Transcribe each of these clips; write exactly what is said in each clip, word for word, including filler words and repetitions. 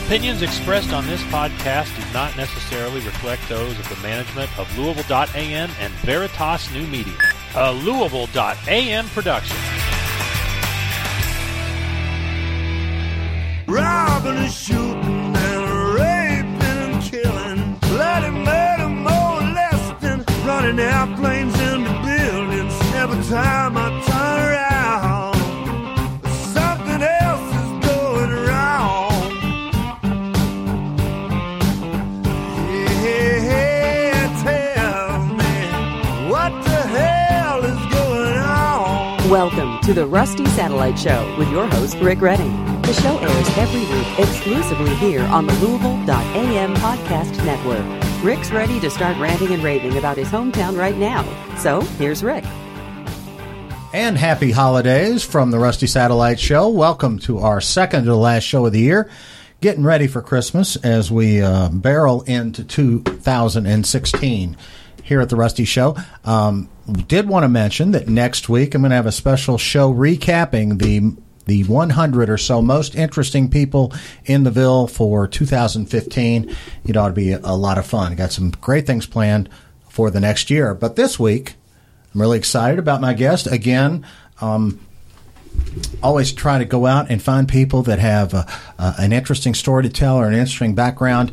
Opinions expressed on this podcast do not necessarily reflect those of the management of Louisville dot A M and Veritas New Media, a Louisville dot A M production. Robbing and shooting and raping and killing, bloody murder, molesting, running airplanes into buildings. Every time I turn around, something else is going wrong. Yeah, tell me, what the hell is going on? Welcome to the Rusty Satellite Show with your host, Rick Redding. The show airs every week exclusively here on the Louisville dot A M podcast network. Rick's ready to start ranting and raving about his hometown right now. So, here's Rick. And happy holidays from the Rusty Satellite Show. Welcome to our second to last show of the year. Getting ready for Christmas as we uh, barrel into two thousand sixteen here at the Rusty Show. Um, did want to mention that next week I'm going to have a special show recapping the the one hundred or so most interesting people in the Ville for two thousand fifteen. It ought to be a lot of fun. Got some great things planned for the next year. But this week, I'm really excited about my guest. Again, um, always try to go out and find people that have uh, uh, an interesting story to tell or an interesting background,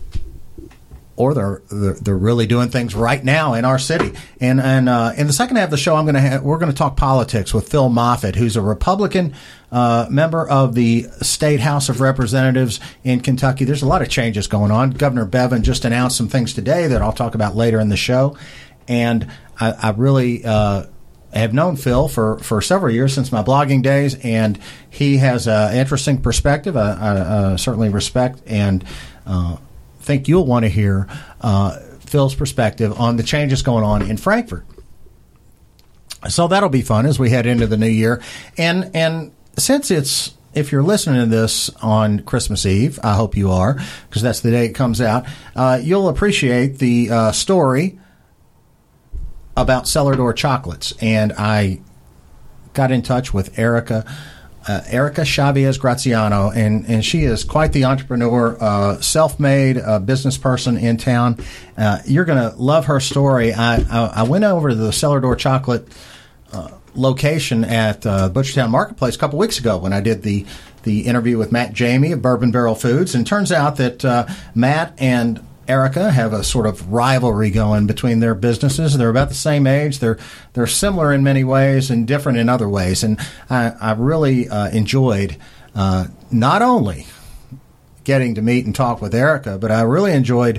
or they're, they're they're really doing things right now in our city. And and uh, in the second half of the show, I'm going to ha- we're going to talk politics with Phil Moffitt, who's a Republican uh, member of the State House of Representatives in Kentucky. There's a lot of changes going on. Governor Bevin just announced some things today that I'll talk about later in the show. And I, I really uh, have known Phil for, for several years, since my blogging days, and he has an interesting perspective. I, I uh, certainly respect and uh, think you'll want to hear uh, Phil's perspective on the changes going on in Frankfort. So that'll be fun as we head into the new year. And and since it's, if you're listening to this on Christmas Eve, I hope you are, because that's the day it comes out, uh, you'll appreciate the uh, story about Cellar Door Chocolates. And I got in touch with Erica Uh, Erica Chavez Graziano, and, and she is quite the entrepreneur, uh, self-made uh, business person in town. Uh, you're going to love her story. I, I, I went over to the Cellar Door Chocolate uh, location at uh, Butchertown Marketplace a couple weeks ago when I did the, the interview with Matt Jamie of Bourbon Barrel Foods, and it turns out that uh, Matt and Erica have a sort of rivalry going between their businesses. They're about the same age. They're they're similar in many ways and different in other ways. And I, I really uh, enjoyed uh, not only getting to meet and talk with Erica, but I really enjoyed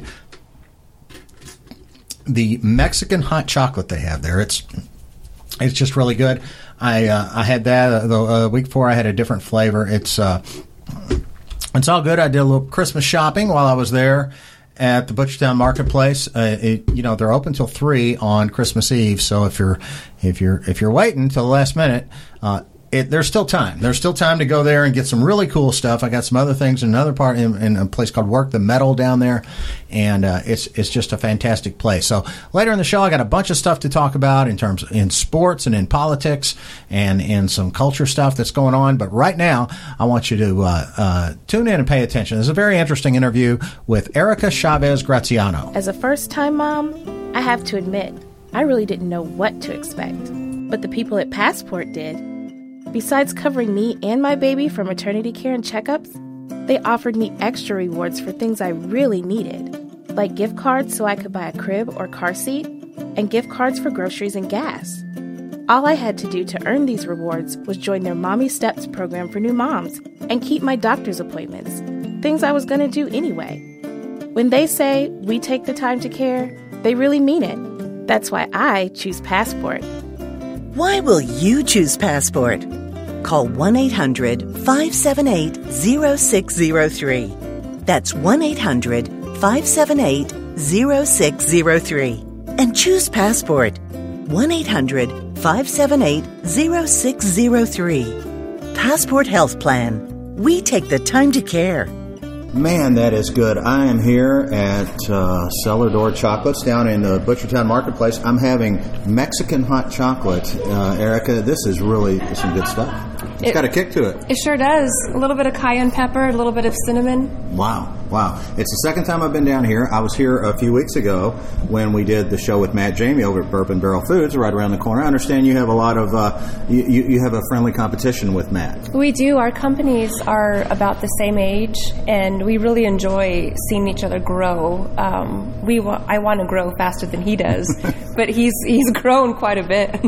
the Mexican hot chocolate they have there. It's it's just really good. I uh, I had that the uh, week before. I had a different flavor. It's uh, it's all good. I did a little Christmas shopping while I was there at the Butchertown Marketplace. Uh, it, you know, they're open till three on Christmas Eve. So if you're if you're if you're waiting till the last minute, uh, it, there's still time. There's still time to go there and get some really cool stuff. I got some other things in another part in, in a place called Work the Metal down there, and uh, it's it's just a fantastic place. So later in the show, I got a bunch of stuff to talk about in terms of, in sports and in politics and in some culture stuff that's going on. But right now, I want you to uh, uh, tune in and pay attention. There's a very interesting interview with Erica Chavez Graziano. As a first-time mom, I have to admit, I really didn't know what to expect. But the people at Passport did. Besides covering me and my baby for maternity care and checkups, they offered me extra rewards for things I really needed, like gift cards so I could buy a crib or car seat, and gift cards for groceries and gas. All I had to do to earn these rewards was join their Mommy Steps program for new moms and keep my doctor's appointments, things I was going to do anyway. When they say we take the time to care, they really mean it. That's why I choose Passport. Why will you choose Passport? Call one eight hundred five seven eight zero six zero three. That's one eight hundred five seven eight zero six zero three. And choose Passport. one eight hundred five seven eight zero six zero three. Passport Health Plan. We take the time to care. Man, that is good. I am here at uh, Cellar Door Chocolates down in the Butchertown Marketplace. I'm having Mexican hot chocolate. Uh, Erica, this is really some good stuff. It's It- got a kick to it. It sure does. A little bit of cayenne pepper, a little bit of cinnamon. Wow, wow. It's the second time I've been down here. I was here a few weeks ago when we did the show with Matt Jamie over at Bourbon Barrel Foods right around the corner. I understand you have a lot of, uh, you, you you have a friendly competition with Matt. We do. Our companies are about the same age, and we really enjoy seeing each other grow. Um, we wa- I want to grow faster than he does, but he's he's grown quite a bit.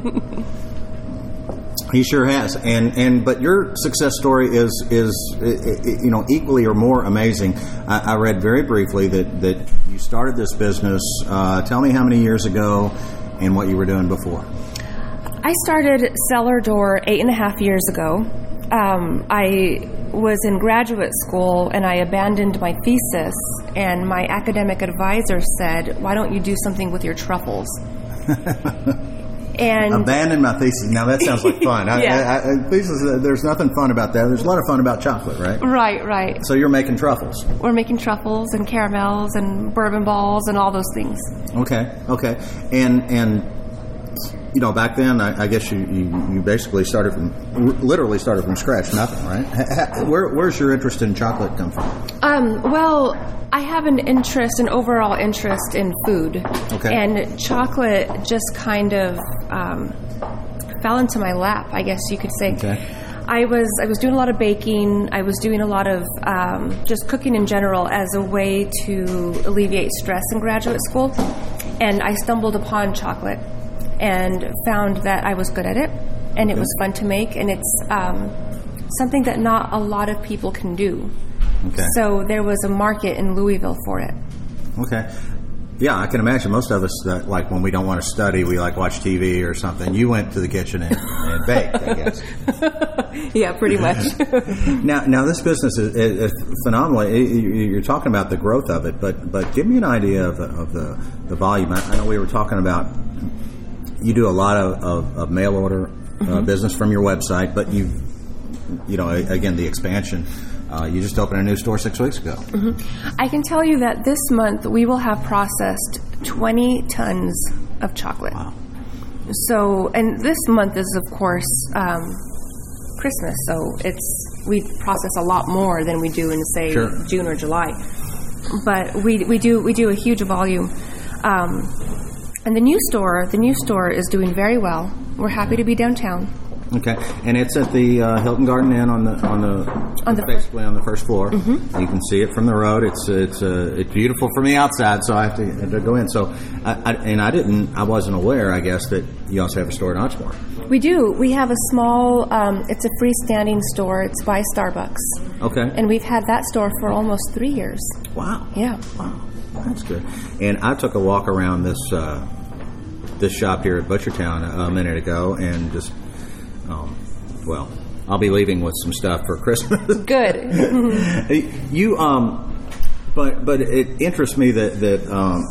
He sure has, and and but your success story is is you know equally or more amazing. I, I read very briefly that that you started this business. Uh, tell me how many years ago, and what you were doing before. I started Cellar Door eight and a half years ago. Um, I was in graduate school and I abandoned my thesis, and my academic advisor said, "Why don't you do something with your truffles?" And Abandon my thesis. Now that sounds like fun. I, Yeah. I, I, thesis, uh, there's nothing fun about that. There's a lot of fun about chocolate, right? right, right. So you're making truffles. We're making truffles and caramels and bourbon balls and all those things. Okay, okay, and and you know back then I, I guess you, you, you basically started from literally started from scratch, nothing, right? Ha- ha- Where, where's your interest in chocolate come from? Um, well, I have an interest, an overall interest in food. Okay. And chocolate just kind of um, fell into my lap, I guess you could say. Okay. I was I was doing a lot of baking. I was doing a lot of um, just cooking in general as a way to alleviate stress in graduate school. And I stumbled upon chocolate and found that I was good at it, and it was fun to make, and it's um, something that not a lot of people can do. Okay. So there was a market in Louisville for it. Okay. Yeah, I can imagine most of us that like when we don't want to study, we like watch T V or something. You went to the kitchen and, and baked, I guess. Yeah, pretty much. Now, now this business is, is phenomenal. You're talking about the growth of it, but but give me an idea of the, of the, the volume. I, I know we were talking about you do a lot of, of, of mail order uh, Mm-hmm. business from your website, but you you know again the expansion. Uh, you just opened a new store six weeks ago. Mm-hmm. I can tell you that this month we will have processed twenty tons of chocolate. Wow. So, and this month is of course um, Christmas, so it's we process a lot more than we do in say Sure. June or July. But we we do we do a huge volume. Um, and the new store, the new store is doing very well. We're happy to be downtown. Okay, and it's at the uh, Hilton Garden Inn on the on the, On the basically on the first floor. Mm-hmm. You can see it from the road. It's it's uh, it's beautiful from the outside, so I have to, have to go in. So, I, I, and I didn't, I wasn't aware, I guess, that you also have a store in Oxmoor. We do. We have a small, um, it's a freestanding store. It's by Starbucks. Okay. And we've had that store for almost three years. Wow. Yeah. Wow, that's good. And I took a walk around this uh, this shop here at Butchertown a, a minute ago, and just, um, well, I'll be leaving with some stuff for Christmas. Good. you, um, but but it interests me that that um,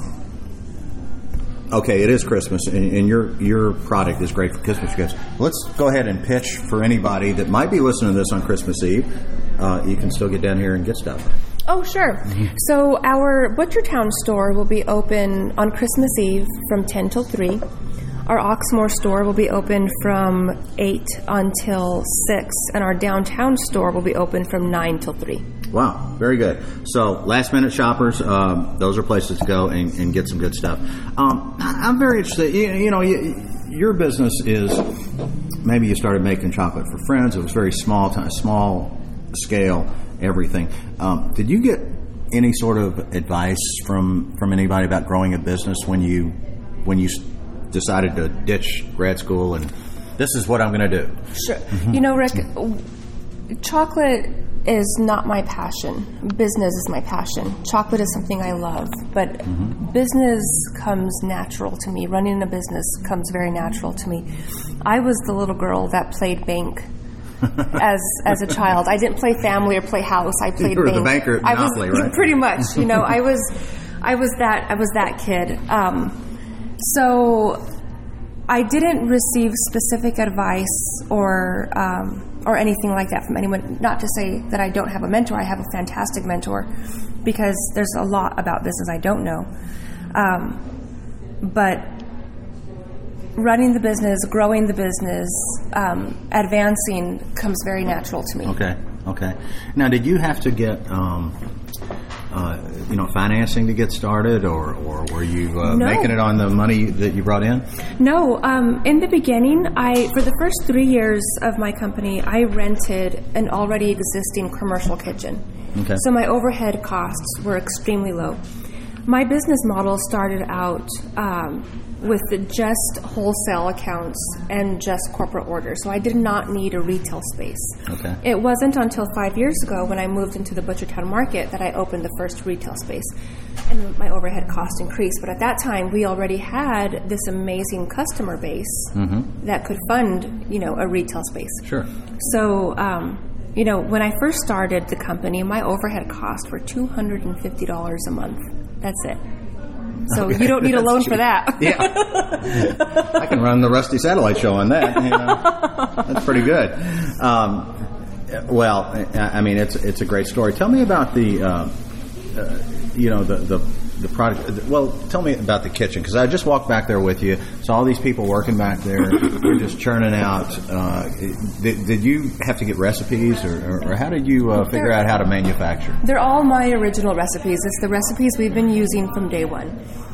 okay, it is Christmas, and, and your your product is great for Christmas gifts. Let's go ahead and pitch for anybody that might be listening to this on Christmas Eve. Uh, you can still get down here and get stuff. Oh, sure. So our Butchertown store will be open on Christmas Eve from ten till three. Our Oxmoor store will be open from eight until six, and our downtown store will be open from nine till three. Wow, very good. So, last minute shoppers, um, those are places to go and, and get some good stuff. Um, I- I'm very interested. You, you know, you, your business is maybe you started making chocolate for friends. It was very small, t- small scale, everything. Um, did you get any sort of advice from, from anybody about growing a business when you when you decided to ditch grad school and this is what I'm going to do? Sure. You know, Rick, chocolate is not my passion. Business is my passion. Chocolate is something I love, but mm-hmm. business comes natural to me. Running a business comes very natural to me. I was the little girl that played bank as as a child. I didn't play family or play house. I played you were bank. the banker at Monopoly, I was, right? Pretty much. You know, I was I was that I was that kid. Um, so I didn't receive specific advice or um, or anything like that from anyone. Not to say that I don't have a mentor. I have a fantastic mentor because there's a lot about business I don't know. Um, but running the business, growing the business, um, advancing comes very natural to me. Okay, okay. Now, did you have to get, um, uh, you know, financing to get started, or, or were you uh, No. making it on the money that you brought in? No, um, in the beginning, I for the first three years of my company, I rented an already existing commercial kitchen. Okay. So my overhead costs were extremely low. My business model started out um, with the just wholesale accounts and just corporate orders. So I did not need a retail space. Okay. It wasn't until five years ago when I moved into the Butchertown market that I opened the first retail space, and my overhead cost increased. But at that time, we already had this amazing customer base Mm-hmm. that could fund, you know, a retail space. Sure. So, um, you know, when I first started the company, my overhead costs were two hundred fifty dollars a month. That's it. So Okay. you don't need a That's loan cheap. for that. Yeah. I can run the Rusty Satellite Show on that. You know? That's pretty good. Um, well, I I mean, it's it's a great story. Tell me about the, uh, uh, you know, the, the the product. Well, tell me about the kitchen, because I just walked back there with you. Saw all these people working back there. They're just churning out. Uh, did, did you have to get recipes, or, or, or how did you uh, figure out how to manufacture? They're all my original recipes. It's the recipes we've been using from day one.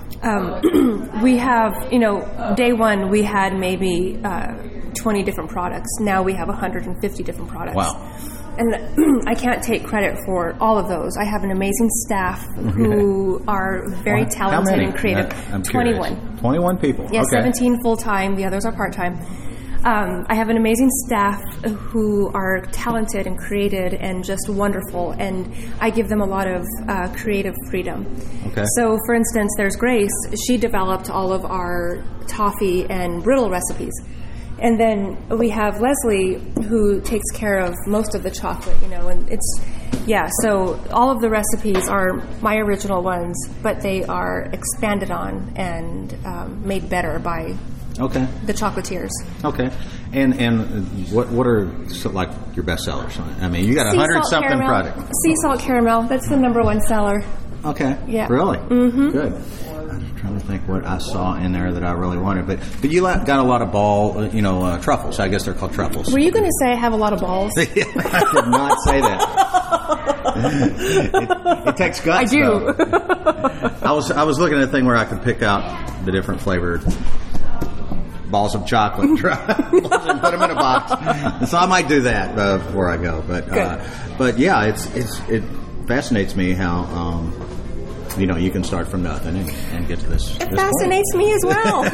Um, we have, you know, day one we had maybe uh, twenty different products. Now we have one hundred fifty different products. Wow. And I can't take credit for all of those. I have an amazing staff who are very How talented many? and creative. I'm curious. twenty-one. twenty-one people. Yeah, Okay. seventeen full-time. The others are part-time. Um, I have an amazing staff who are talented and creative and just wonderful, and I give them a lot of uh, creative freedom. Okay. So, for instance, there's Grace. She developed all of our toffee and brittle recipes. And then we have Leslie, who takes care of most of the chocolate, you know, and it's, yeah, so all of the recipes are my original ones, but they are expanded on and um, made better by Okay. the chocolatiers. Okay. And and what what are so, like your best sellers? I mean, you got a Sea hundred salt something caramel. product. Sea salt caramel, that's the number one seller. Okay. Yeah. Really? Mm-hmm. Good. I'm trying to think what I saw in there that I really wanted, but but you la- got a lot of ball, uh, you know, uh, truffles. I guess they're called truffles. Were you going to say I have a lot of balls? I did not say that. it, it takes guts. I do. though. I was I was looking at a thing where I could pick out the different flavored balls of chocolate and put them in a box. So I might do that uh, before I go. But uh, but yeah, it's it's it fascinates me how um, you know you can start from nothing and, and get to this. It this fascinates point. me as well.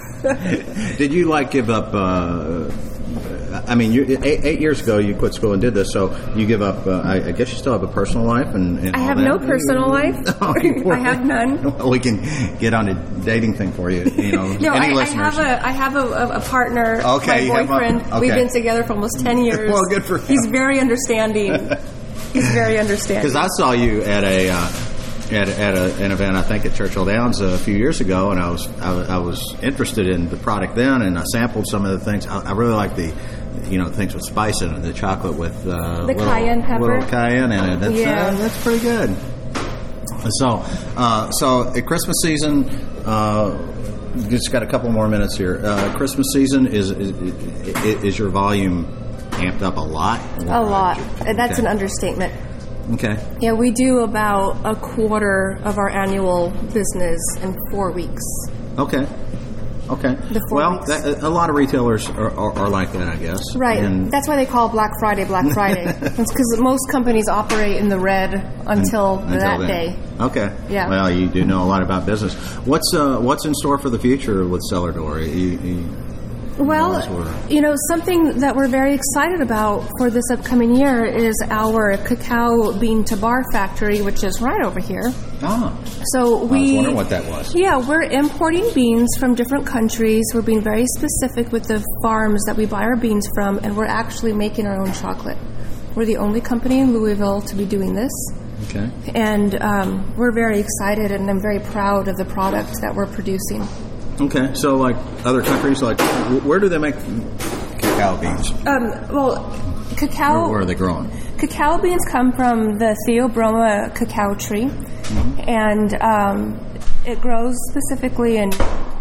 Did you like give up? Uh, I mean, you, eight, eight years ago you quit school and did this, so you give up. Uh, I, I guess you still have a personal life, and, and I all have that. no personal life. Oh, you poor I have thing. none. Well, we can get on a dating thing for you. You know, No, any I, I listeners? have a I have a, a, a partner, Okay, you my have a- boyfriend. okay. We've been together for almost ten years. Well, good for him. He's very understanding. He's very understanding. Because I saw you at a uh, at, at a, an event, I think at Churchill Downs a few years ago, and I was I, was- I was interested in the product then, and I sampled some of the things. I, I really like the you know things with spice in it, the chocolate with uh, The little, cayenne pepper. little cayenne in it. That's, Yeah. uh, that's pretty good. So, uh, so at Christmas season. Uh, just got a couple more minutes here. Uh, Christmas season is, is is your volume amped up a lot? a lot. That's Okay. an understatement. Okay. Yeah, we do about a quarter of our annual business in four weeks. Okay. Okay. The four well, weeks. that, a lot of retailers are, are, are like that, I guess. Right. And That's why they call Black Friday Black Friday. It's because most companies operate in the red until, until that then. day. Okay. Yeah. Well, you do know a lot about business. What's uh, what's in store for the future with Cellar Door? You, you, Well, Those were- you know, something that we're very excited about for this upcoming year is our cacao bean to bar factory, which is right over here. ah, So we I was wondering what that was. Yeah, we're importing beans from different countries. We're being very specific with the farms that we buy our beans from, and we're actually making our own chocolate. We're the only company in Louisville to be doing this. Okay. And um, we're very excited, and I'm very proud of the product that we're producing. Okay. So, like other countries, like wh- where do they make cacao beans? Um, well, cacao. Where, where are they growing? Cacao beans come from the Theobroma cacao tree, Mm-hmm. and um, it grows specifically in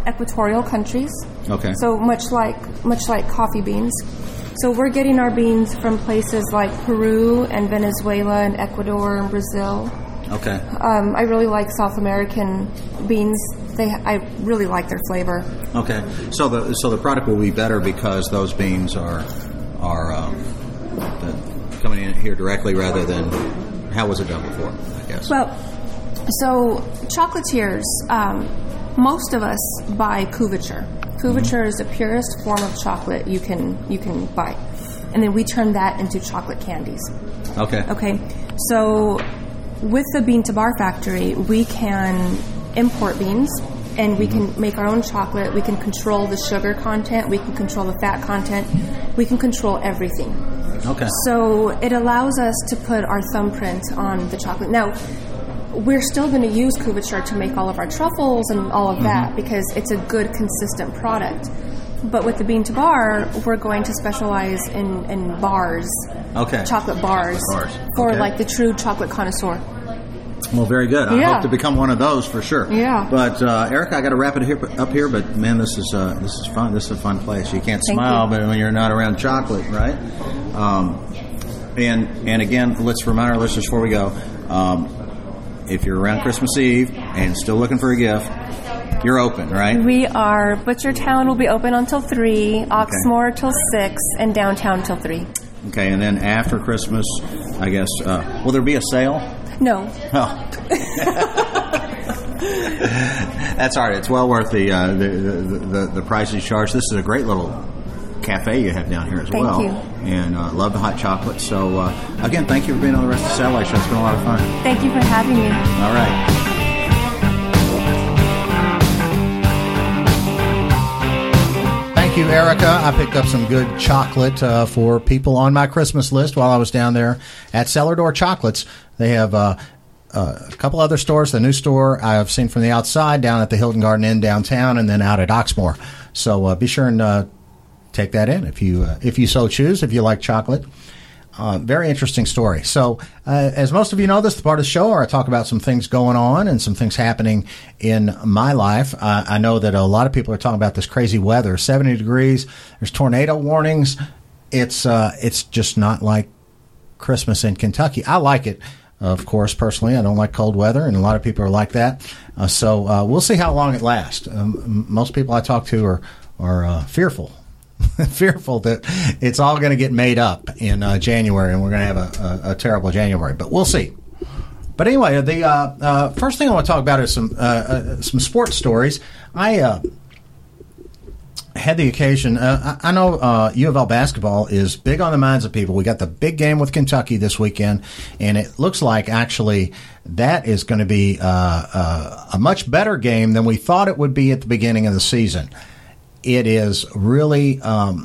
equatorial countries. Okay. So much like much like coffee beans. So we're getting our beans from places like Peru and Venezuela and Ecuador and Brazil. Okay. Um, I really like South American beans. They, I really like their flavor. Okay. So the so the product will be better because those beans are are um, the, coming in here directly rather than how was it done before, I guess. Well, so chocolatiers, um, most of us buy couverture. Couverture is the purest form of chocolate you can you can buy, and then we turn that into chocolate candies. Okay. Okay. So with the Bean to Bar factory, we can import beans, and we can make our own chocolate. We can control the sugar content. We can control the fat content. We can control everything. Okay. So it allows us to put our thumbprint on the chocolate. Now, we're still going to use couverture to make all of our truffles and all of that mm-hmm. because it's a good, consistent product. But with the Bean to Bar, we're going to specialize in, in bars, okay, chocolate bars, bars. for okay. like the true chocolate connoisseur. Well, very good. I yeah. hope to become one of those for sure. Yeah. But uh, Erica, I got to wrap it here, up here. But man, this is uh, this is fun. This is a fun place. You can't Thank smile, you. but when you're not around chocolate, right? Um, and and again, let's remind our listeners before we go. Um, if you're around Christmas Eve and still looking for a gift, you're open, right? We are. Butchertown will be open until three, Oxmoor okay. till six, and downtown till three. Okay, and then after Christmas, I guess, uh, will there be a sale? No. Oh. That's all right. It's well worth the, uh, the, the, the the price you charge. This is a great little cafe you have down here as thank well. Thank you. And uh, love the hot chocolate. So, uh, again, thank you for being on the Rest of the Satellite Show. It's been a lot of fun. Thank you for having me. All right. Thank you, Erica. I picked up some good chocolate uh, for people on my Christmas list while I was down there at Cellar Door Chocolates. They have uh, uh, a couple other stores. The new store I've seen from the outside down at the Hilton Garden Inn downtown, and then out at Oxmoor. So uh, be sure and uh, take that in if you uh, if you so choose, if you like chocolate. Uh, very interesting story. So, uh, as most of you know, this is the part of the show where I talk about some things going on and some things happening in my life. Uh, I know that a lot of people are talking about this crazy weather, seventy degrees. There's tornado warnings. It's uh, it's just not like Christmas in Kentucky. I like it, of course, personally. I don't like cold weather, and a lot of people are like that. Uh, so uh, we'll see how long it lasts. Um, most people I talk to are are uh, fearful. fearful that it's all going to get made up in uh, January, and we're going to have a, a, a terrible January. But we'll see. But anyway, the uh, uh, first thing I want to talk about is some uh, uh, some sports stories. I uh, had the occasion. Uh, I, I know uh, U of L basketball is big on the minds of people. We got the big game with Kentucky this weekend, and it looks like actually that is going to be uh, uh, a much better game than we thought it would be at the beginning of the season. It is really, um,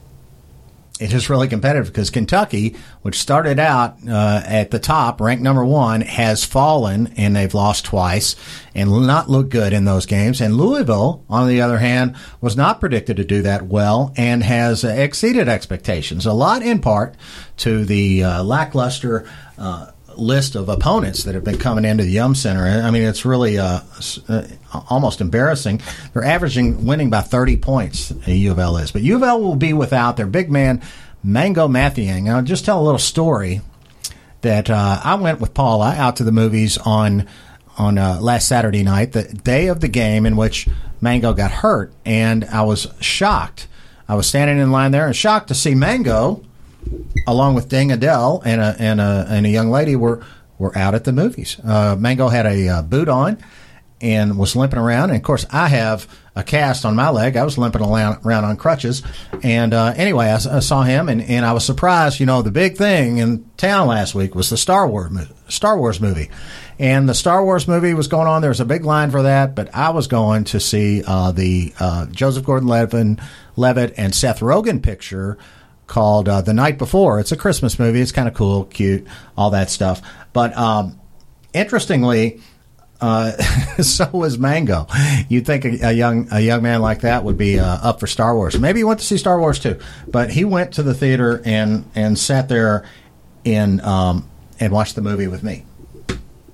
it is really competitive because Kentucky, which started out uh, at the top, ranked number one, has fallen and they've lost twice and not looked good in those games. And Louisville, on the other hand, was not predicted to do that well and has uh, exceeded expectations. A lot in part to the uh, lackluster uh, list of opponents that have been coming into the Yum Center. I mean, it's really uh, uh, almost embarrassing. They're averaging winning by thirty points, U of L is. But U of L will be without their big man, Mango Mathiang. I'll just tell a little story that uh, I went with Paula out to the movies on on uh, last Saturday night, the day of the game in which Mango got hurt, and I was shocked. I was standing in line there and shocked to see Mango, along with Ding Adele and a and a and a young lady, were were out at the movies. Uh, Mango had a uh, boot on and was limping around. And of course, I have a cast on my leg. I was limping around, around on crutches. And uh, anyway, I, I saw him, and, and I was surprised. You know, the big thing in town last week was the Star Wars Star Wars movie, and the Star Wars movie was going on. There was a big line for that, but I was going to see uh, the uh, Joseph Gordon-Levitt and Seth Rogen picture called uh, The Night Before. It's a Christmas movie. It's kind of cool, cute, all that stuff. But um, interestingly, uh, so was Mango. You'd think a, a young a young man like that would be uh, up for Star Wars. Maybe he went to see Star Wars too. But he went to the theater and and sat there and um, and watched the movie with me.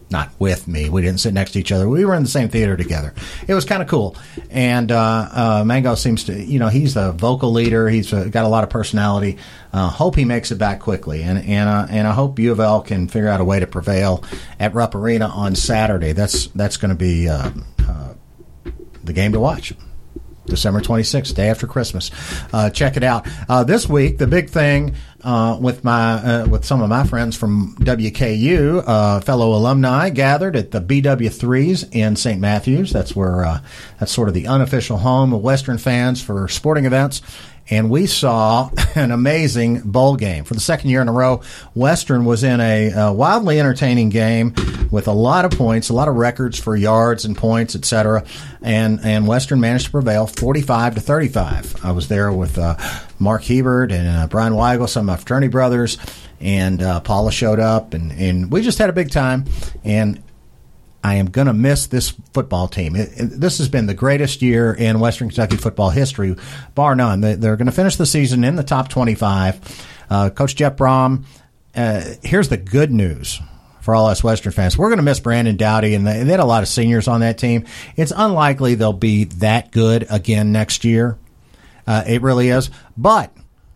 not with me. We didn't sit next to each other. We were in the same theater together. It was kind of cool. And uh, uh, Mango seems to, you know, he's the vocal leader. He's uh, got a lot of personality. Uh, hope he makes it back quickly. And and uh, and I hope U of L can figure out a way to prevail at Rupp Arena on Saturday. That's that's going to be uh, uh, the game to watch. December twenty-sixth, day after Christmas. Uh, check it out. Uh, this week, the big thing uh, with my uh, with some of my friends from W K U, uh, fellow alumni, gathered at the B W threes in Saint Matthews. That's where uh, that's sort of the unofficial home of Western fans for sporting events. And we saw an amazing bowl game. For the second year in a row, Western was in a uh, wildly entertaining game with a lot of points, a lot of records for yards and points, et cetera. And, and Western managed to prevail forty-five to thirty-five. I was there with uh, Mark Hebert and uh, Brian Weigel, some of my fraternity brothers, and uh, Paula showed up, and, and we just had a big time. And I am going to miss this football team. It, it, this has been the greatest year in Western Kentucky football history, bar none. They, they're going to finish the season in the top twenty-five. Uh, Coach Jeff Brom, uh, here's the good news for all us Western fans. We're going to miss Brandon Dowdy, and they, they had a lot of seniors on that team. It's unlikely they'll be that good again next year. Uh, it really is. But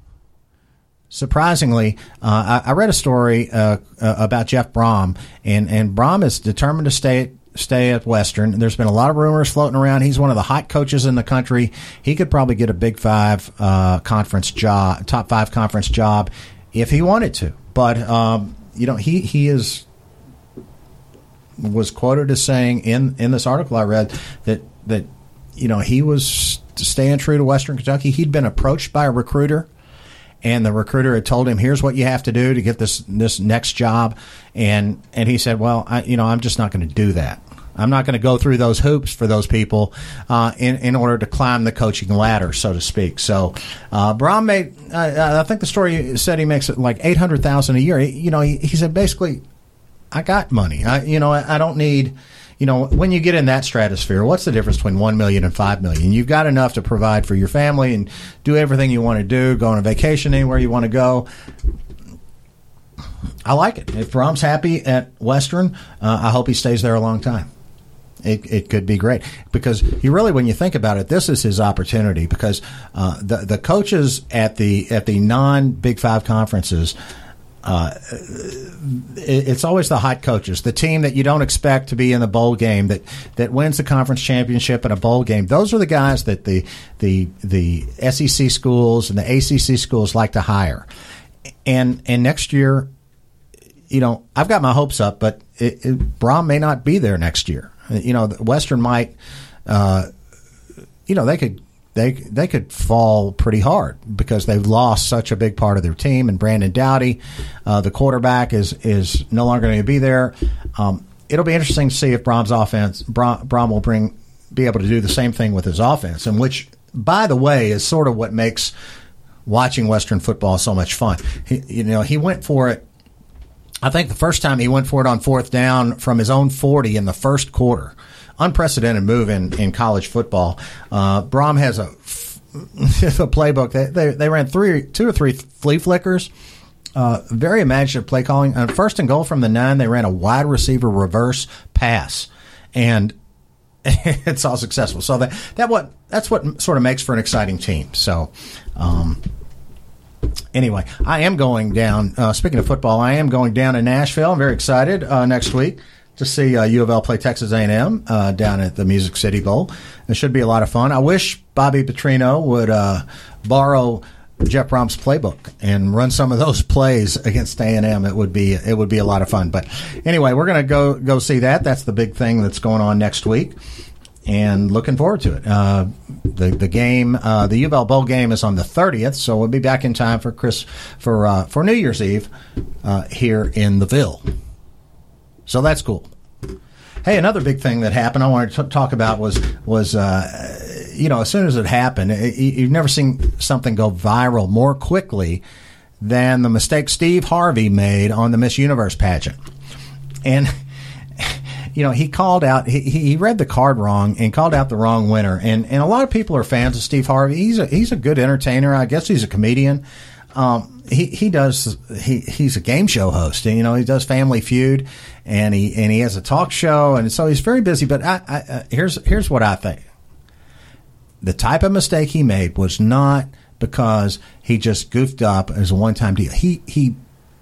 surprisingly, uh, I, I read a story uh, uh, about Jeff Brom, and, and Brom is determined to stay stay at Western. There's been a lot of rumors floating around. He's one of the hot coaches in the country. He could probably get a Big Five uh, conference job, top five conference job, if he wanted to. But um, you know, he he is was quoted as saying in, in this article I read that that you know he was staying true to Western Kentucky. He'd been approached by a recruiter, and the recruiter had told him, here's what you have to do to get this this next job. And and he said, well, I, you know, I'm just not going to do that. I'm not going to go through those hoops for those people uh, in, in order to climb the coaching ladder, so to speak. So uh, Brom made, uh, I think the story said he makes like eight hundred thousand dollars a year. He, you know, he, he said, basically, I got money. I, you know, I, I don't need... You know, when you get in that stratosphere, what's the difference between one million dollars and five million dollars? You've got enough to provide for your family and do everything you want to do, go on a vacation anywhere you want to go. I like it. If Brom's happy at Western, uh, I hope he stays there a long time. It, it could be great because you really, when you think about it, this is his opportunity because uh, the the coaches at the at the non Big Five conferences. Uh, it's always the hot coaches, the team that you don't expect to be in the bowl game, that, that wins the conference championship in a bowl game. Those are the guys that the the the S E C schools and the A C C schools like to hire. And and next year, you know, I've got my hopes up, but it, it, Brom may not be there next year. You know, Western might, uh, you know, they could. They they could fall pretty hard because they've lost such a big part of their team. And Brandon Dowdy, uh, the quarterback, is is no longer going to be there. Um, it'll be interesting to see if Brom's offense, Brom, Brom will bring be able to do the same thing with his offense, and which, by the way, is sort of what makes watching Western football so much fun. He, you know, he went for it. I think the first time he went for it on fourth down from his own forty in the first quarter. Unprecedented move in, in college football. Uh, Brom has a, a playbook. They, they they ran three, two or three flea flickers. Uh, very imaginative play calling. Uh, first and goal from the nine, they ran a wide receiver reverse pass, and it's all successful. So that that what that's what sort of makes for an exciting team. So. Um, Anyway, I am going down. Uh, speaking of football, I am going down to Nashville. I'm very excited uh, next week to see uh, U of L play Texas A and M uh, down at the Music City Bowl. It should be a lot of fun. I wish Bobby Petrino would uh, borrow Jeff Brom's playbook and run some of those plays against A and M. It would be it would be a lot of fun. But anyway, we're going to go go see that. That's the big thing that's going on next week. And looking forward to it. Uh, the the game, uh, the U of L bowl game is on the thirtieth, so we'll be back in time for Chris for uh, for New Year's Eve uh, here in the Ville. So that's cool. Hey, another big thing that happened I wanted to talk about was was uh, you know, as soon as it happened, it, you've never seen something go viral more quickly than the mistake Steve Harvey made on the Miss Universe pageant, and. You know, he called out, he, he read the card wrong and called out the wrong winner. And, and a lot of people are fans of Steve Harvey. He's a, he's a good entertainer. I guess he's a comedian. um, he he does he he's a game show host. And, you know, he does Family Feud, and he and he has a talk show, and so he's very busy. But I, I, uh, here's here's what I think: the type of mistake he made was not because he just goofed up as a one time deal. He he.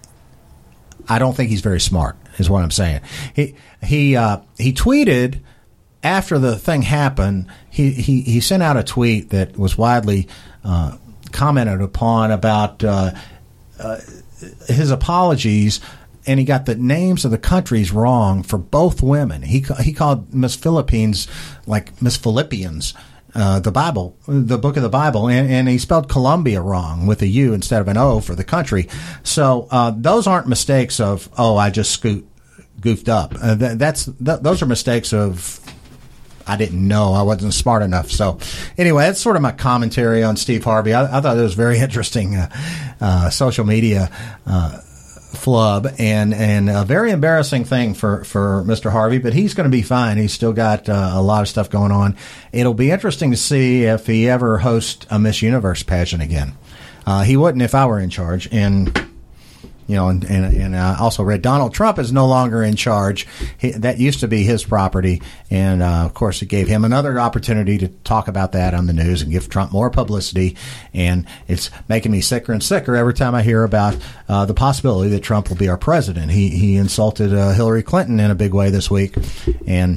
I don't think he's very smart, is what I'm saying. He he uh, he tweeted after the thing happened. He he he sent out a tweet that was widely uh, commented upon about uh, uh, his apologies, and he got the names of the countries wrong for both women. He he called Miss Philippines like Miss Philippians. Uh, the Bible, the book of the Bible, and, and he spelled Columbia wrong with a U instead of an O for the country. So uh, those aren't mistakes of, oh, I just scoot, goofed up. Uh, th- that's th- those are mistakes of, I didn't know, I wasn't smart enough. So anyway, that's sort of my commentary on Steve Harvey. I, I thought it was very interesting uh, uh, social media uh flub, and and a very embarrassing thing for, for Mister Harvey, but he's going to be fine. He's still got uh, a lot of stuff going on. It'll be interesting to see if he ever hosts a Miss Universe pageant again. Uh, he wouldn't if I were in charge, and you know, and and, and I also read Donald Trump is no longer in charge. He, that used to be his property, and uh, of course, it gave him another opportunity to talk about that on the news and give Trump more publicity. And it's making me sicker and sicker every time I hear about uh, the possibility that Trump will be our president. He he insulted uh, Hillary Clinton in a big way this week, and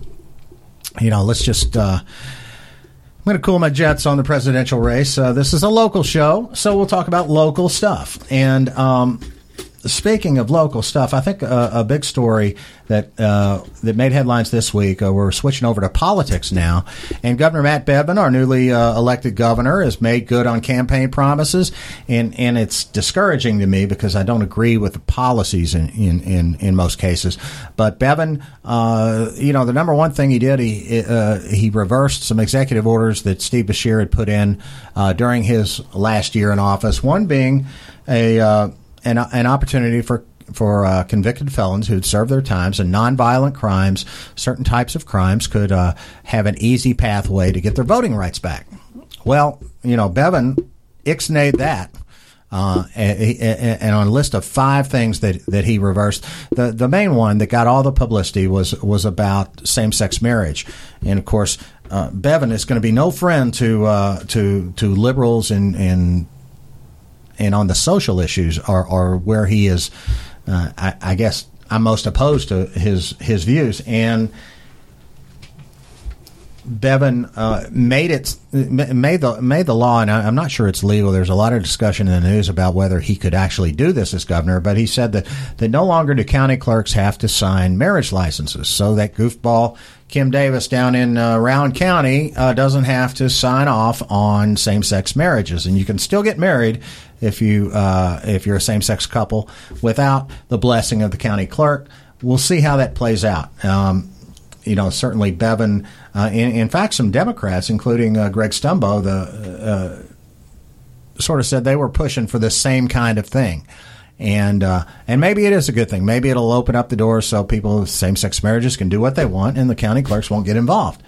you know, let's just. Uh, I'm going to cool my jets on the presidential race. Uh, this is a local show, so we'll talk about local stuff. And um, speaking of local stuff, I think a, a big story that uh, that made headlines this week, uh, we're switching over to politics now, and Governor Matt Bevin, our newly uh, elected governor, has made good on campaign promises, and, and it's discouraging to me because I don't agree with the policies in, in, in, in most cases. But Bevin, uh, you know, the number one thing he did, he uh, he reversed some executive orders that Steve Beshear had put in uh, during his last year in office, one being a uh, an, an opportunity for for uh, convicted felons who'd served their times in nonviolent crimes, certain types of crimes, could uh, have an easy pathway to get their voting rights back. Well, you know, Bevin ixnayed that. Uh, and, and on a list of five things that, that he reversed, the, the main one that got all the publicity was, was about same-sex marriage. And, of course, uh, Bevin is going to be no friend to uh, to to liberals and and and on the social issues are, are where he is. Uh, I, I guess I'm most opposed to his his views, and Bevin uh, made it made the made the law, and I, I'm not sure it's legal. There's a lot of discussion in the news about whether he could actually do this as governor, but he said that that no longer do county clerks have to sign marriage licenses, so that goofball Kim Davis down in uh, Rowan County uh, doesn't have to sign off on same-sex marriages, and you can still get married if you uh, if you're a same-sex couple without the blessing of the county clerk. We'll see how that plays out. Um, you know, certainly Bevin, uh, in, in fact, some Democrats, including uh, Greg Stumbo, the uh, sort of said they were pushing for the same kind of thing. And uh, and maybe it is a good thing. Maybe it'll open up the doors so people with same-sex marriages can do what they want, and the county clerks won't get involved.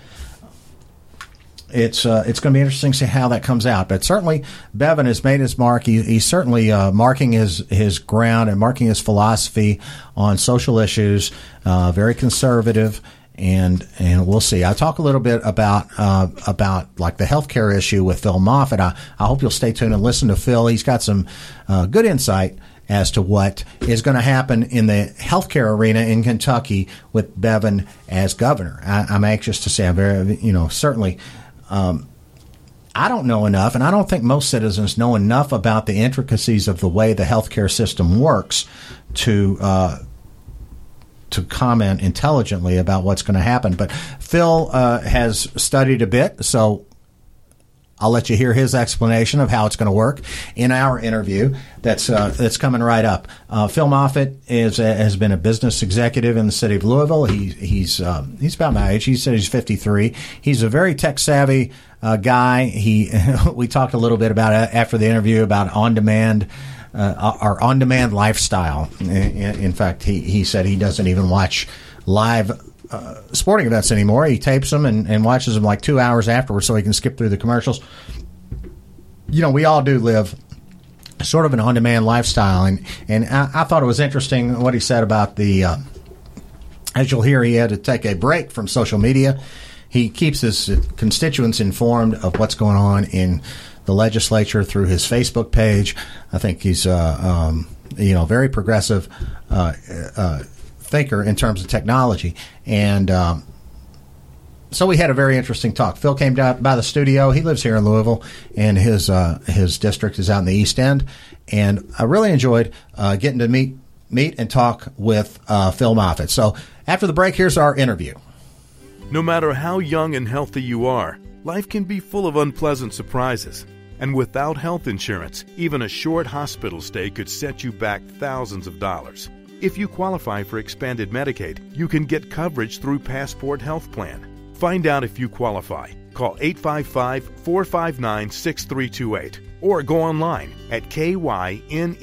It's uh, it's going to be interesting to see how that comes out. But certainly, Bevin has made his mark. He, he's certainly uh, marking his, his ground and marking his philosophy on social issues, uh, very conservative. And and we'll see. I talk a little bit about uh, about like the healthcare issue with Phil Moffitt. I, I hope you'll stay tuned and listen to Phil. He's got some uh, good insight as to what is going to happen in the healthcare arena in Kentucky with Bevin as governor. I, I'm anxious to say. I'm very, you know, certainly. Um, I don't know enough, and I don't think most citizens know enough about the intricacies of the way the healthcare system works to uh, to comment intelligently about what's going to happen. But Phil uh, has studied a bit, so I'll let you hear his explanation of how it's going to work in our interview that's uh, that's coming right up. Uh, Phil Moffitt is a, has been a business executive in the city of Louisville. He, he's um, he's about my age. He said he's fifty-three. He's a very tech savvy uh, guy. He we talked a little bit about it after the interview about on demand. Uh, our on demand lifestyle. In, in fact, he he said he doesn't even watch live Uh, sporting events anymore. He tapes them and, and watches them like two hours afterwards so he can skip through the commercials. You know, we all do live sort of an on-demand lifestyle. And, and I, I thought it was interesting what he said about the, uh, as you'll hear, he had to take a break from social media. He keeps his constituents informed of what's going on in the legislature through his Facebook page. I think he's, uh, um, you know, very progressive uh, uh, thinker in terms of technology. And um, so we had a very interesting talk. Phil came down by the studio. He lives here in Louisville, and his uh, his district is out in the East End. And I really enjoyed uh, getting to meet meet and talk with uh, Phil Moffitt. So after the break, here's our interview. No matter how young and healthy you are, life can be full of unpleasant surprises. And without health insurance, even a short hospital stay could set you back thousands of dollars. If you qualify for expanded Medicaid, you can get coverage through Passport Health Plan. Find out if you qualify. Call eight five five, four five nine, six three two eight or go online at k y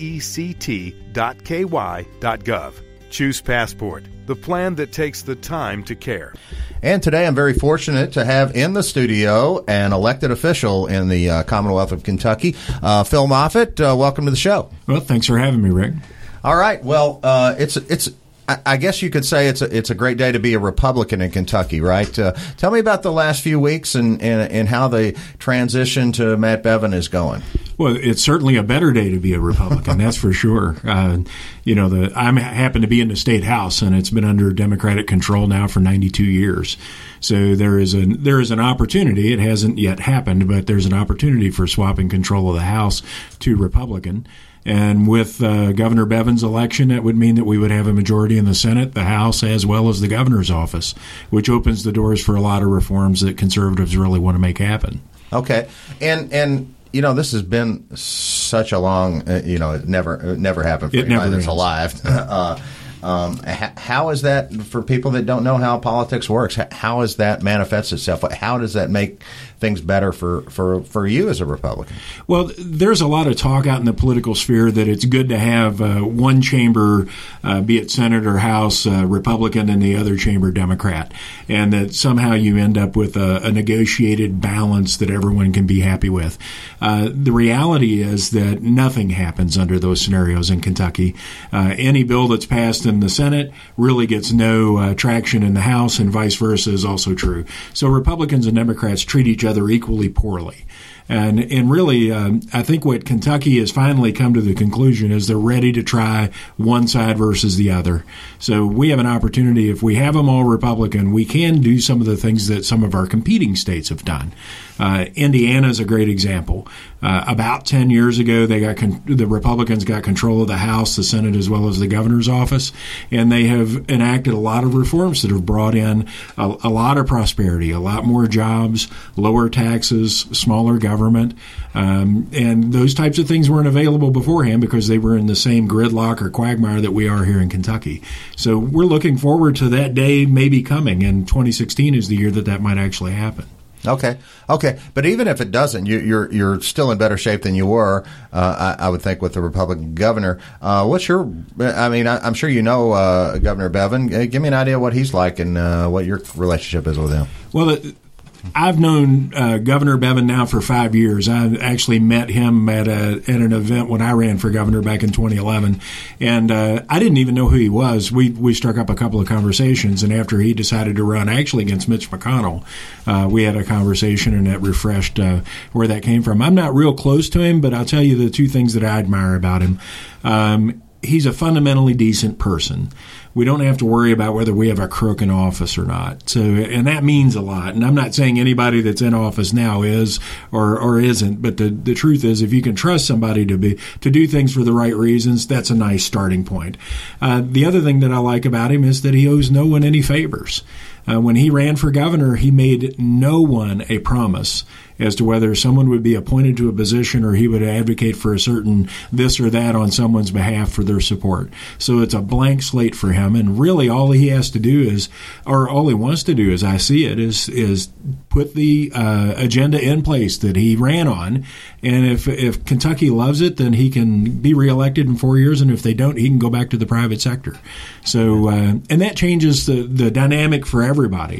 nect dot k y dot gov. Choose Passport, the plan that takes the time to care. And today I'm very fortunate to have in the studio an elected official in the uh, Commonwealth of Kentucky, uh, Phil Moffitt. Uh, welcome to the show. Well, thanks for having me, Rick. All right. Well, uh, it's it's. I guess you could say it's a, it's a great day to be a Republican in Kentucky, right? Uh, tell me about the last few weeks and, and, and how the transition to Matt Bevin is going. Well, it's certainly a better day to be a Republican, that's for sure. Uh, you know, the I happen to be in the state house, and it's been under Democratic control now for ninety-two years. So there is a there is an opportunity. It hasn't yet happened, but there's an opportunity for swapping control of the House to Republican. And with uh, Governor Bevin's election, that would mean that we would have a majority in the Senate, the House, as well as the governor's office, which opens the doors for a lot of reforms that conservatives really want to make happen. Okay. And, and you know, this has been such a long, uh, you know, it never it never happened for it anybody never that's is. alive. uh, um, ha- how is that, for people that don't know how politics works, ha- how does that manifest itself? How does that make things better for, for, for you as a Republican? Well, there's a lot of talk out in the political sphere that it's good to have uh, one chamber, uh, be it Senate or House, uh, Republican, and the other chamber Democrat, and that somehow you end up with a, a negotiated balance that everyone can be happy with. Uh, the reality is that nothing happens under those scenarios in Kentucky. Uh, any bill that's passed in the Senate really gets no uh, traction in the House, and vice versa is also true. So Republicans and Democrats treat each other equally poorly. And and really, um, I think what Kentucky has finally come to the conclusion is they're ready to try one side versus the other. So we have an opportunity, if we have them all Republican, we can do some of the things that some of our competing states have done. Uh, Indiana is a great example. Uh, about ten years ago, they got con- the Republicans got control of the House, the Senate, as well as the governor's office, and they have enacted a lot of reforms that have brought in a, a lot of prosperity, a lot more jobs, lower taxes, smaller government, um, and those types of things weren't available beforehand because they were in the same gridlock or quagmire that we are here in Kentucky. So we're looking forward to that day maybe coming, and twenty sixteen is the year that that might actually happen. Okay, okay, but even if it doesn't, you, you're you're still in better shape than you were, uh, I, I would think, with the Republican governor. Uh, what's your? I mean, I, I'm sure you know uh, Governor Bevin. Uh, give me an idea of what he's like and uh, what your relationship is with him. Well, it, I've known uh, Governor Bevin now for five years. I actually met him at a at an event when I ran for governor back in twenty eleven, and uh, I didn't even know who he was. We we struck up a couple of conversations, and after he decided to run actually against Mitch McConnell, uh, we had a conversation, and that refreshed uh, where that came from. I'm not real close to him, but I'll tell you the two things that I admire about him. Um, he's a fundamentally decent person. We don't have to worry about whether we have a crook in office or not. So, and that means a lot. And I'm not saying anybody that's in office now is or, or isn't, but the, the truth is, if you can trust somebody to be to do things for the right reasons, that's a nice starting point. Uh, the other thing that I like about him is that he owes no one any favors. Uh, when he ran for governor, he made no one a promise as to whether someone would be appointed to a position or he would advocate for a certain this or that on someone's behalf for their support. So it's a blank slate for him, and really all he has to do is, or all he wants to do as I see it, is is put the uh, agenda in place that he ran on, and if if Kentucky loves it, then he can be reelected in four years, and if they don't, he can go back to the private sector. So, uh, and that changes the, the dynamic for everybody.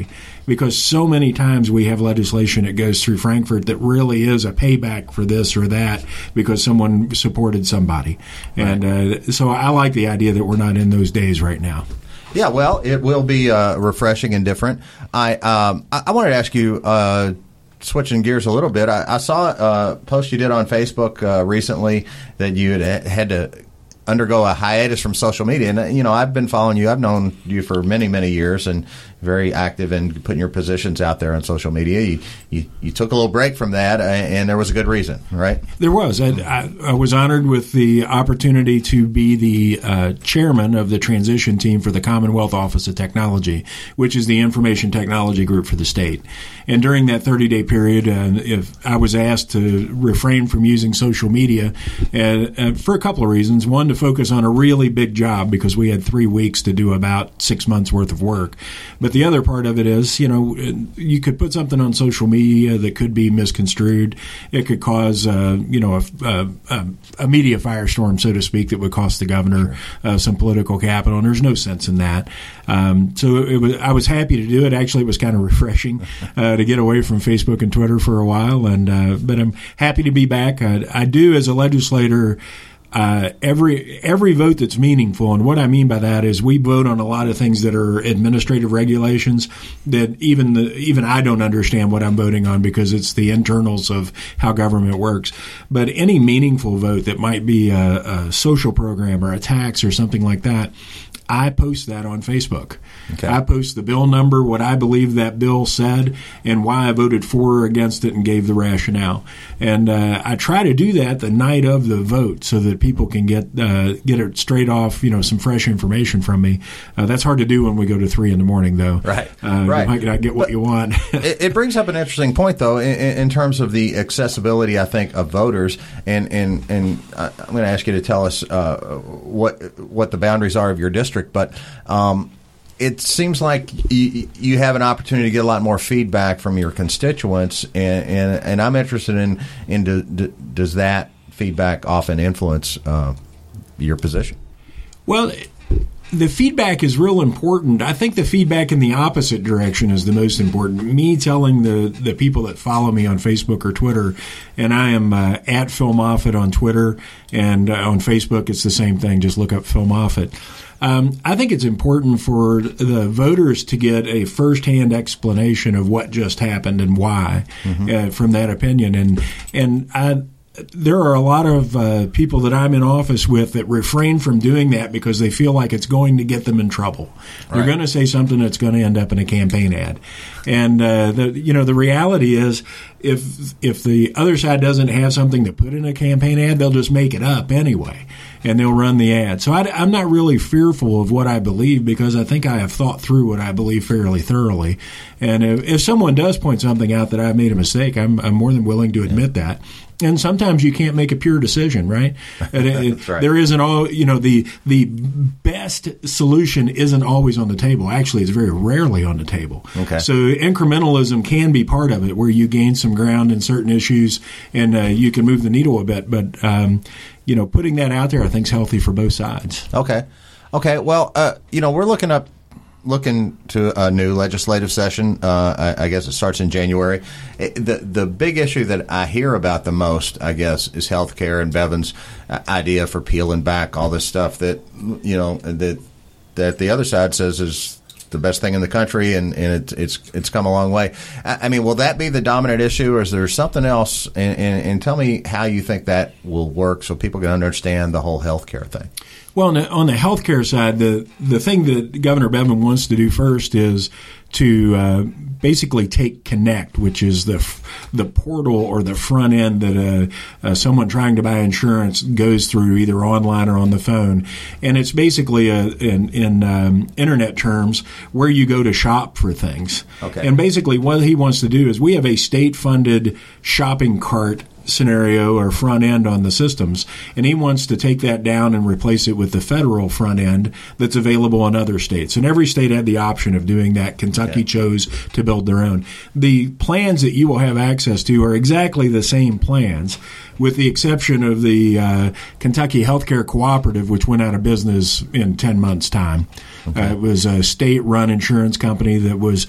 because so many times we have legislation that goes through Frankfurt that really is a payback for this or that because someone supported somebody. Right. And uh, so I like the idea that we're not in those days right now. Yeah, well, it will be uh, refreshing and different. I um, I, I wanted to ask you, uh, switching gears a little bit, I, I saw a post you did on Facebook uh, recently that you had had to undergo a hiatus from social media. And, you know, I've been following you. I've known you for many, many years and very active in putting your positions out there on social media. You you, you took a little break from that, and there was a good reason, right? There was. I, I, I was honored with the opportunity to be the uh, chairman of the transition team for the Commonwealth Office of Technology, which is the information technology group for the state. And during that thirty-day period, uh, if I was asked to refrain from using social media and, and for a couple of reasons. One, to focus on a really big job because we had three weeks to do about six months worth of work. But the other part of it is, you know, you could put something on social media that could be misconstrued. It could cause, uh, you know, a, a, a media firestorm, so to speak, that would cost the governor uh, some political capital, and there's no sense in that. Um, so it was, I was happy to do it. Actually, it was kind of refreshing uh, to get away from Facebook and Twitter for a while, and uh, but I'm happy to be back. I, I do, as a legislator, Uh, every every vote that's meaningful, and what I mean by that is we vote on a lot of things that are administrative regulations that even the even I don't understand what I'm voting on because it's the internals of how government works. But any meaningful vote that might be a, a social program or a tax or something like that, I post that on Facebook. Okay. I post the bill number, what I believe that bill said, and why I voted for or against it and gave the rationale. And uh, I try to do that the night of the vote so that people can get uh, get it straight off, you know, some fresh information from me. Uh, that's hard to do when we go to three in the morning, though. Right. Uh, right. You might not get what but you want. it, it brings up an interesting point, though, in, in terms of the accessibility, I think, of voters. And and and I'm going to ask you to tell us uh, what what the boundaries are of your district, but. Um, It seems like you, you have an opportunity to get a lot more feedback from your constituents, and, and, and I'm interested in, in do, do, does that feedback often influence uh, your position? Well, the feedback is real important. I think the feedback in the opposite direction is the most important. Me telling the, the people that follow me on Facebook or Twitter, and I am uh, at Phil Moffitt on Twitter, and uh, on Facebook it's the same thing. Just look up Phil Moffitt. Um, I think it's important for the voters to get a firsthand explanation of what just happened and why mm-hmm. uh, from that opinion. And and I, there are a lot of uh, people that I'm in office with that refrain from doing that because they feel like it's going to get them in trouble. Right. They're going to say something that's going to end up in a campaign ad. And uh, the you know the reality is if if the other side doesn't have something to put in a campaign ad, they'll just make it up anyway. And they'll run the ad. So I, I'm not really fearful of what I believe because I think I have thought through what I believe fairly thoroughly. And if, if someone does point something out that I've made a mistake, I'm, I'm more than willing to admit yeah. that. And sometimes you can't make a pure decision, right? It, it, right. There isn't all, you know, the the best solution isn't always on the table. Actually, it's very rarely on the table. Okay. So incrementalism can be part of it, where you gain some ground in certain issues and uh, you can move the needle a bit. But um, you know, putting that out there, I think, is healthy for both sides. Okay. Okay. Well, uh, you know, we're looking up. Looking to a new legislative session. Uh, I, I guess it starts in January. It, the the big issue that I hear about the most, I guess, is health care and Bevan's uh, idea for peeling back all this stuff that you know that that the other side says is the best thing in the country, and, and it, it's it's come a long way. I, I mean, will that be the dominant issue, or is there something else? And, and, and tell me how you think that will work, so people can understand the whole health care thing. Well, on the, on the health care side, the, the thing that Governor Bevan wants to do first is to uh, basically take Connect, which is the the portal or the front end that uh, uh, someone trying to buy insurance goes through either online or on the phone. And it's basically, a, in, in um, Internet terms, where you go to shop for things. Okay. And basically what he wants to do is we have a state-funded shopping cart scenario or front end on the systems, and he wants to take that down and replace it with the federal front end that's available in other states. And every state had the option of doing that. Kentucky okay. chose to build their own. The plans that you will have access to are exactly the same plans, with the exception of the uh, Kentucky Healthcare Cooperative, which went out of business in ten months' time. Okay. Uh, it was a state-run insurance company that was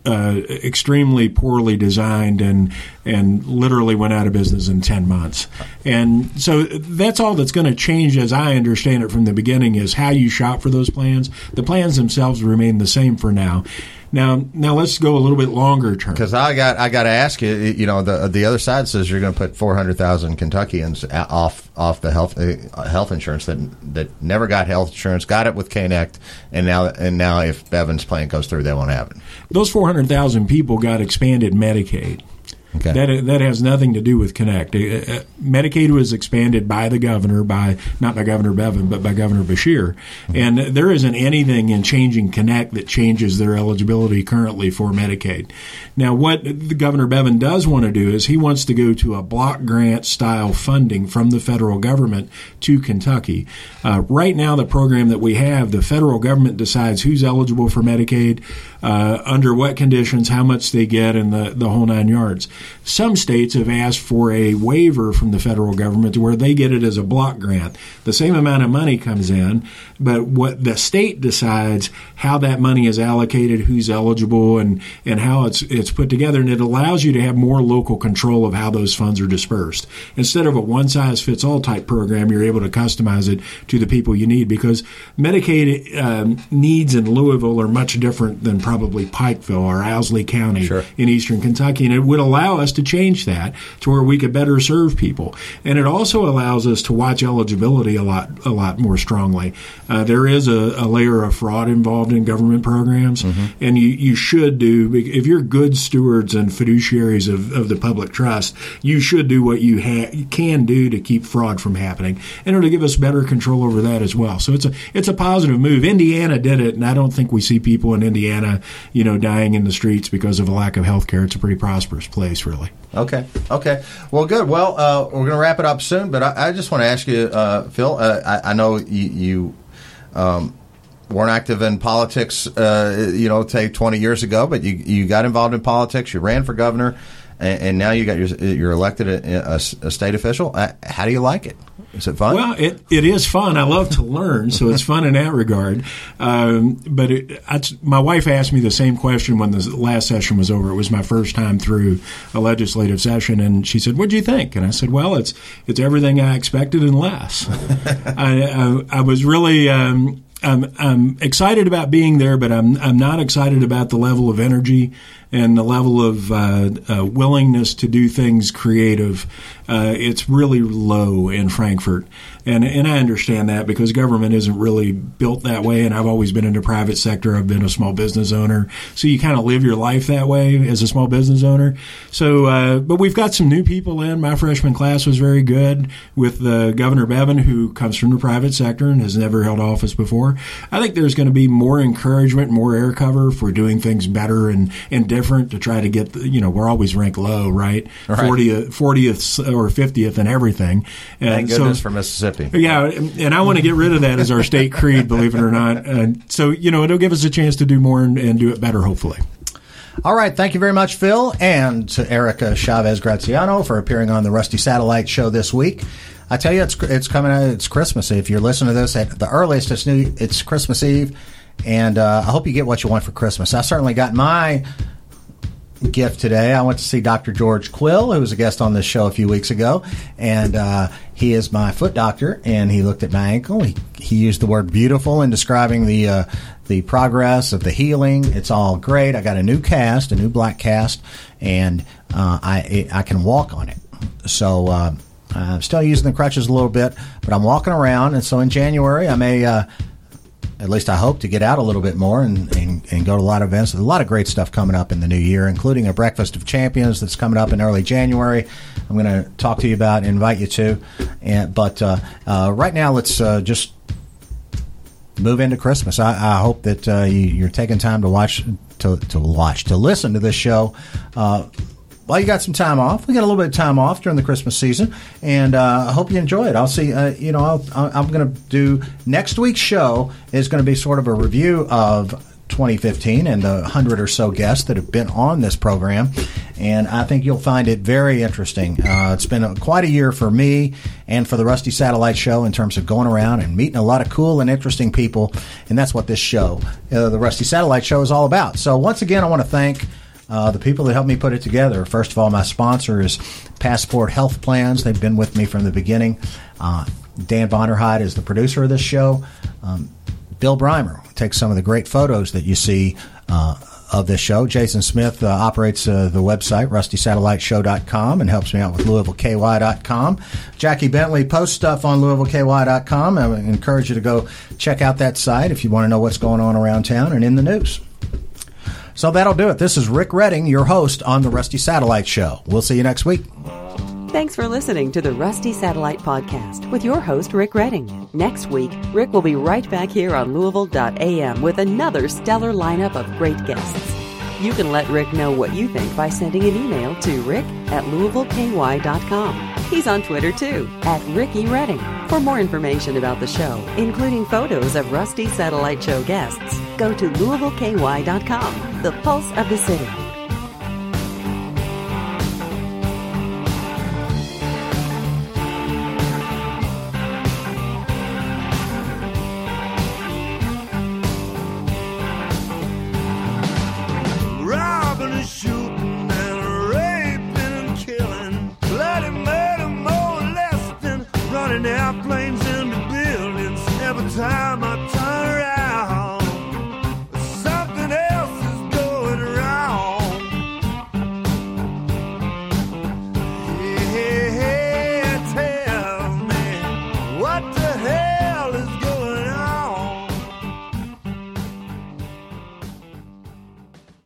uh, extremely poorly designed and and literally went out of business in ten months. And so that's all that's going to change, as I understand it from the beginning, is how you shop for those plans. The plans themselves remain the same for now. Now, now let's go a little bit longer term. Because I got, I got to ask you. You know, the the other side says you're going to put four hundred thousand Kentuckians off off the health uh, health insurance that that never got health insurance, got it with Connect, and now and now if Bevan's plan goes through, they won't have it. Those four hundred thousand people got expanded Medicaid. Okay. That that has nothing to do with Connect. Uh, Medicaid was expanded by the governor, by not by Governor Bevin, but by Governor Beshear. Mm-hmm. And there isn't anything in changing Connect that changes their eligibility currently for Medicaid. Now, what the Governor Bevin does want to do is he wants to go to a block grant style funding from the federal government to Kentucky. Uh, right now, the program that we have, the federal government decides who's eligible for Medicaid, uh, under what conditions, how much they get, and the, the whole nine yards. Some states have asked for a waiver from the federal government to where they get it as a block grant. The same amount of money comes in, but what the state decides how that money is allocated, who's eligible, and, and how it's it's put together, and it allows you to have more local control of how those funds are dispersed. Instead of a one-size-fits-all type program, you're able to customize it to the people you need, because Medicaid um, needs in Louisville are much different than probably Pikeville or Owsley County sure. in eastern Kentucky, and it would allow us to change that to where we could better serve people. And it also allows us to watch eligibility a lot a lot more strongly. Uh, there is a, a layer of fraud involved in government programs, mm-hmm. and you, you should do, if you're good stewards and fiduciaries of, of the public trust, you should do what you, ha- you can do to keep fraud from happening, and it'll give us better control over that as well. So it's a it's a positive move. Indiana did it, and I don't think we see people in Indiana, you know, dying in the streets because of a lack of health care. It's a pretty prosperous place, really. Okay. Okay. Well, good. Well, uh, we're going to wrap it up soon, but I, I just want to ask you, uh, Phil, uh, I, I know you, you um, weren't active in politics, uh, you know, say twenty years ago, but you, you got involved in politics. You ran for governor, and, and now you got your, you're elected a, a, a state official. Uh, how do you like it? Is it fun? Well, it, it is fun. I love to learn, so it's fun in that regard. Um, but it, I, my wife asked me the same question when the last session was over. It was my first time through a legislative session, and she said, "What do you think?" And I said, "Well, it's it's everything I expected and less." I, I, I was really. Um, I'm, I'm excited about being there, but I'm I'm not excited about the level of energy and the level of uh, uh, willingness to do things creative. Uh, it's really low in Frankfort, and and I understand that because government isn't really built that way. And I've always been in the private sector. I've been a small business owner, so you kind of live your life that way as a small business owner. So, uh, but we've got some new people in. My freshman class was very good with uh, Governor Bevin, who comes from the private sector and has never held office before. I think there's going to be more encouragement, more air cover for doing things better and, and different to try to get, the, you know, we're always ranked low, right? right. fortieth, fortieth or fiftieth and everything. And Thank goodness so, for Mississippi. Yeah, and I want to get rid of that as our state creed, believe it or not. And so, you know, it'll give us a chance to do more and, and do it better, hopefully. All right. Thank you very much, Phil, and to Erica Chavez Graziano for appearing on the Rusty Satellite Show this week. I tell you, it's it's coming out. It's Christmas. If you're listening to this at the earliest, it's new. It's Christmas Eve, and uh, I hope you get what you want for Christmas. I certainly got my gift today. I went to see Doctor George Quill, who was a guest on this show a few weeks ago, and uh, he is my foot doctor. And he looked at my ankle. He he used the word beautiful in describing the uh, the progress of the healing. It's all great. I got a new cast, a new black cast, and uh, I I can walk on it. So. Uh, I'm still using the crutches a little bit, but I'm walking around, and so in January I may, uh, at least I hope, to get out a little bit more and, and, and go to a lot of events. There's a lot of great stuff coming up in the new year, including a Breakfast of Champions that's coming up in early January. I'm going to talk to you about and invite you to. And, but uh, uh, right now, let's uh, just move into Christmas. I, I hope that uh, you, you're taking time to watch, to, to watch, to listen to this show. Uh, Well, you got some time off. We got a little bit of time off during the Christmas season, and uh, I hope you enjoy it. I'll see. Uh, you know, I'll, I'm going to do next week's show is going to be sort of a review of twenty fifteen and the hundred or so guests that have been on this program, and I think you'll find it very interesting. Uh, it's been a, quite a year for me and for the Rusty Satellite Show in terms of going around and meeting a lot of cool and interesting people, and that's what this show, uh, the Rusty Satellite Show, is all about. So once again, I want to thank uh, the people that helped me put it together. First of all, my sponsor is Passport Health Plans. They've been with me from the beginning. Uh, Dan Vonderheide is the producer of this show. Um, Bill Breimer takes some of the great photos that you see uh, of this show. Jason Smith uh, operates uh, the website, rusty satellite show dot com, and helps me out with louisville k y dot com. Jackie Bentley posts stuff on louisville k y dot com. I would encourage you to go check out that site if you want to know what's going on around town and in the news. So that'll do it. This is Rick Redding, your host on the Rusty Satellite Show. We'll see you next week. Thanks for listening to the Rusty Satellite Podcast with your host, Rick Redding. Next week, Rick will be right back here on louisville dot a m with another stellar lineup of great guests. You can let Rick know what you think by sending an email to rick at louisville k y dot com. He's on Twitter, too, at Ricky Redding. For more information about the show, including photos of Rusty Satellite Show guests, go to louisville k y dot com, the pulse of the city.